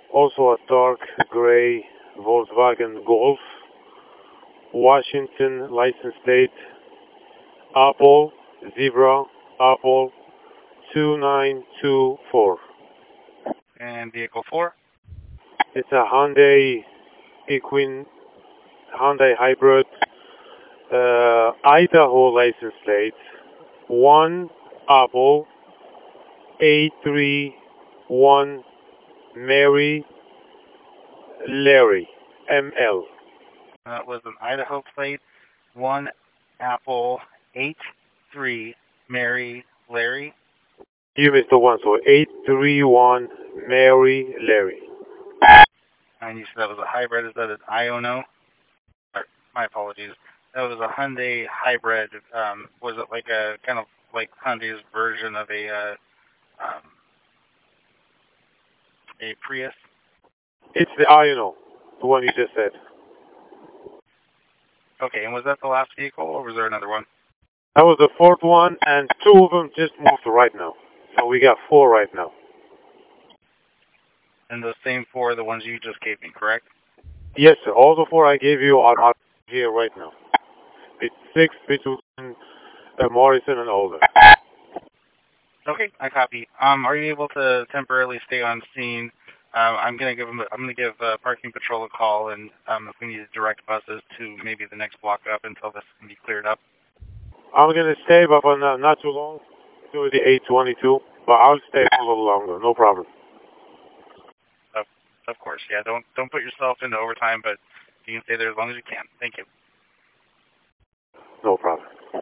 Also a dark gray Volkswagen Golf. Washington license plate Apple Zebra Apple 2924. And vehicle 4? It's a Hyundai Equine, Hyundai Hybrid, Idaho license plate 1 Apple 831 Mary Larry ML. That was an Idaho plate, 1 Apple 83 Mary Larry. You missed the one, so 831 Mary Larry. And you said that was a hybrid. Is that an Iono? My apologies. That was a Hyundai hybrid. Was it like a kind of like Hyundai's version of a Prius? It's the Iono, the one you just said. Okay, and was that the last vehicle, or was there another one? That was the fourth one, and two of them just moved to right now. So we got 4 right now. And those same 4 are the ones you just gave me, correct? Yes, sir. All the 4 I gave you are here right now. It's 6 between Morrison and Older. Okay, I copy. Are you able to temporarily stay on scene? I'm gonna give parking patrol a call, and if we need to direct buses to maybe the next block up until this can be cleared up. I'm gonna stay, but for not too long. Do the 822, but I'll stay for a little longer. No problem. Of course, yeah. Don't put yourself into overtime, but you can stay there as long as you can. Thank you. No problem.